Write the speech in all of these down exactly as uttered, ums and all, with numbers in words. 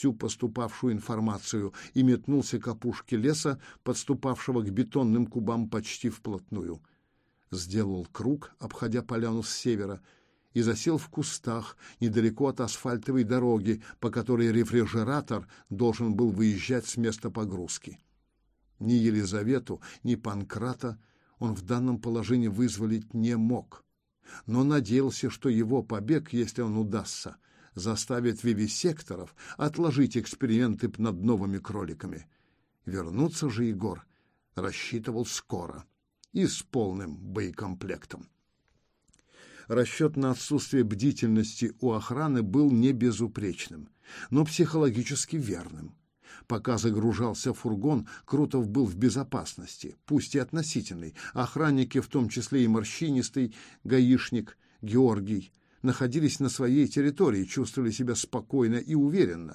всю поступавшую информацию и метнулся к опушке леса, подступавшего к бетонным кубам почти вплотную. Сделал круг, обходя поляну с севера, и засел в кустах недалеко от асфальтовой дороги, по которой рефрижератор должен был выезжать с места погрузки. Ни Елизавету, ни Панкрата он в данном положении вызволить не мог, но надеялся, что его побег, если он удастся, заставит вивисекторов отложить эксперименты над новыми кроликами. Вернуться же Егор рассчитывал скоро и с полным боекомплектом. Расчет на отсутствие бдительности у охраны был не безупречным, но психологически верным. Пока загружался фургон, Крутов был в безопасности, пусть и относительной. Охранники, в том числе и морщинистый гаишник Георгий, находились на своей территории, чувствовали себя спокойно и уверенно.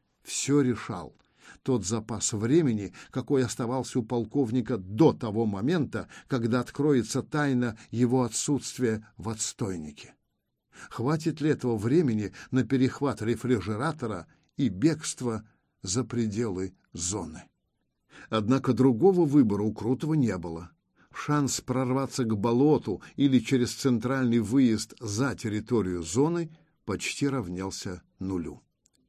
Все решал тот запас времени, какой оставался у полковника до того момента, когда откроется тайна его отсутствия в отстойнике. Хватит ли этого времени на перехват рефрижератора и бегство за пределы зоны? Однако другого выбора у Крутова не было. Шанс прорваться к болоту или через центральный выезд за территорию зоны почти равнялся нулю.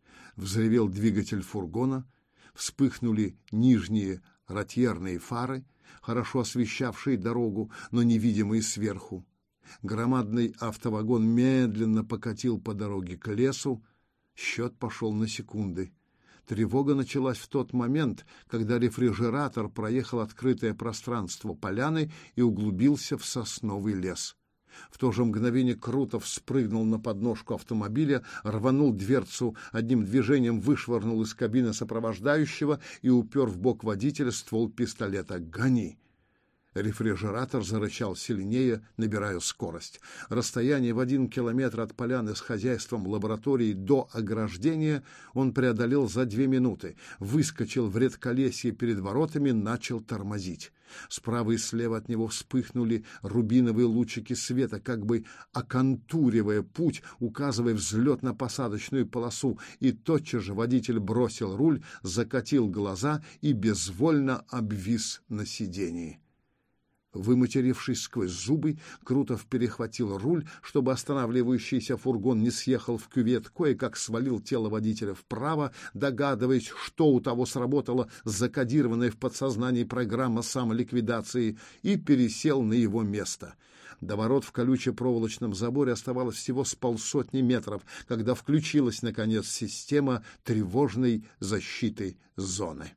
Взревел двигатель фургона, вспыхнули нижние ротьерные фары, хорошо освещавшие дорогу, но невидимые сверху. Громадный автовагон медленно покатил по дороге к лесу. Счет пошел на секунды. Тревога началась в тот момент, когда рефрижератор проехал открытое пространство поляны и углубился в сосновый лес. В то же мгновение Крутов спрыгнул на подножку автомобиля, рванул дверцу, одним движением вышвырнул из кабины сопровождающего и упер в бок водителя ствол пистолета. «Гони!» Рефрижератор зарычал сильнее, набирая скорость. Расстояние в один километр от поляны с хозяйством лаборатории до ограждения он преодолел за две минуты. Выскочил в редколесье перед воротами, начал тормозить. Справа и слева от него вспыхнули рубиновые лучики света, как бы оконтуривая путь, указывая взлетно-посадочную полосу, и тотчас же водитель бросил руль, закатил глаза и безвольно обвис на сидении. Выматерившись сквозь зубы, Крутов перехватил руль, чтобы останавливающийся фургон не съехал в кювет, кое-как свалил тело водителя вправо, догадываясь, что у того сработала закодированная в подсознании программа самоликвидации, и пересел на его место. До ворот в колюче-проволочном заборе оставалось всего с полсотни метров, когда включилась, наконец, система тревожной защиты зоны.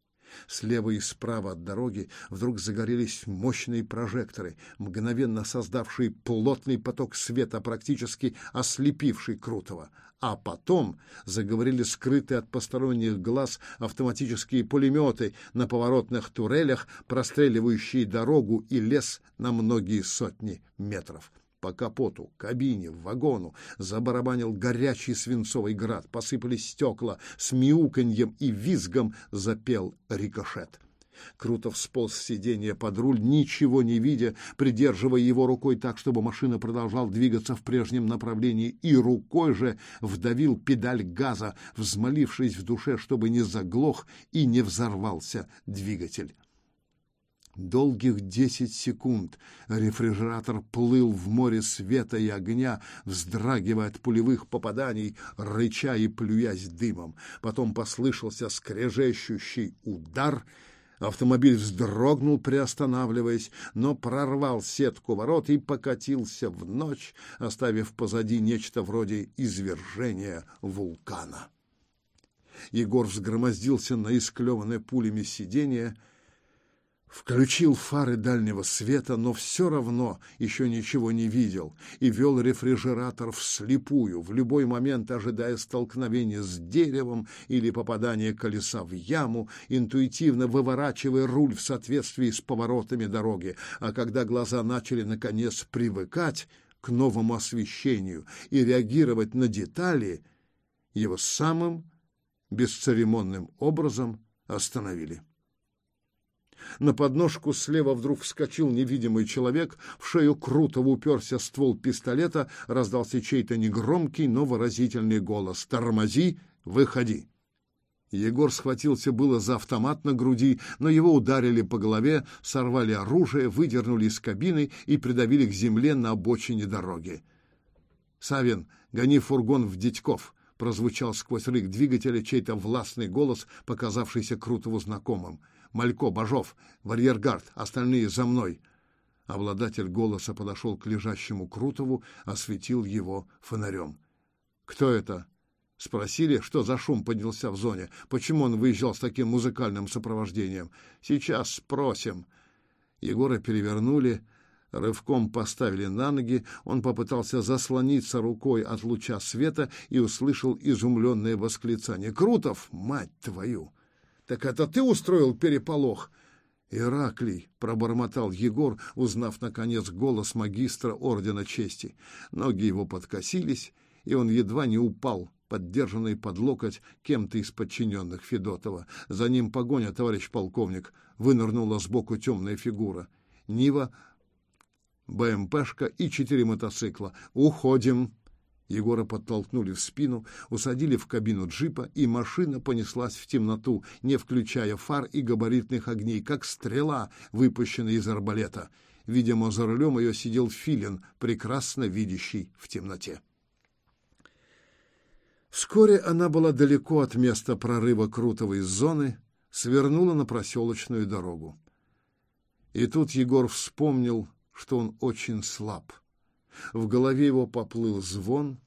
Слева и справа от дороги вдруг загорелись мощные прожекторы, мгновенно создавшие плотный поток света, практически ослепивший Крутова. А потом заговорили скрытые от посторонних глаз автоматические пулеметы на поворотных турелях, простреливающие дорогу и лес на многие сотни метров. По капоту, кабине, вагону забарабанил горячий свинцовый град, посыпались стекла, с мяуканьем и визгом запел рикошет. Крутов сполз с сиденья под руль, ничего не видя, придерживая его рукой так, чтобы машина продолжала двигаться в прежнем направлении, и рукой же вдавил педаль газа, взмолившись в душе, чтобы не заглох и не взорвался двигатель. Долгих десять секунд рефрижератор плыл в море света и огня, вздрагивая от пулевых попаданий, рыча и плюясь дымом. Потом послышался скрежещущий удар. Автомобиль вздрогнул, приостанавливаясь, но прорвал сетку ворот и покатился в ночь, оставив позади нечто вроде извержения вулкана. Егор взгромоздился на исклеванное пулями сиденье, включил фары дальнего света, но все равно еще ничего не видел и вел рефрижератор вслепую, в любой момент ожидая столкновения с деревом или попадания колеса в яму, интуитивно выворачивая руль в соответствии с поворотами дороги. А когда глаза начали, наконец, привыкать к новому освещению и реагировать на детали, его самым бесцеремонным образом остановили. На подножку слева вдруг вскочил невидимый человек, в шею Крутова уперся ствол пистолета, раздался чей-то негромкий, но выразительный голос: «Тормози, выходи!» Егор схватился было за автомат на груди, но его ударили по голове, сорвали оружие, выдернули из кабины и придавили к земле на обочине дороги. «Савин, гони фургон в Дядьков!» — прозвучал сквозь рык двигателя чей-то властный голос, показавшийся Крутову знакомым. «Малько, Бажов, в арьергард, остальные за мной!» Обладатель голоса подошел к лежащему Крутову, осветил его фонарем. «Кто это?» Спросили, что за шум поднялся в зоне, почему он выезжал с таким музыкальным сопровождением. «Сейчас спросим». Егора перевернули, рывком поставили на ноги. Он попытался заслониться рукой от луча света и услышал изумленное восклицание. «Крутов, мать твою! Так это ты устроил переполох?» «Ираклий!» — пробормотал Егор, узнав, наконец, голос магистра Ордена Чести. Ноги его подкосились, и он едва не упал, поддержанный под локоть кем-то из подчиненных Федотова. «За ним погоня, товарищ полковник!» — вынырнула сбоку темная фигура. «Нива, БМПшка и четыре мотоцикла. Уходим!» Егора подтолкнули в спину, усадили в кабину джипа, и машина понеслась в темноту, не включая фар и габаритных огней, как стрела, выпущенная из арбалета. Видимо, за рулем ее сидел Филин, прекрасно видящий в темноте. Вскоре она была далеко от места прорыва Крутого из зоны, свернула на проселочную дорогу. И тут Егор вспомнил, что он очень слаб. В голове его поплыл звон,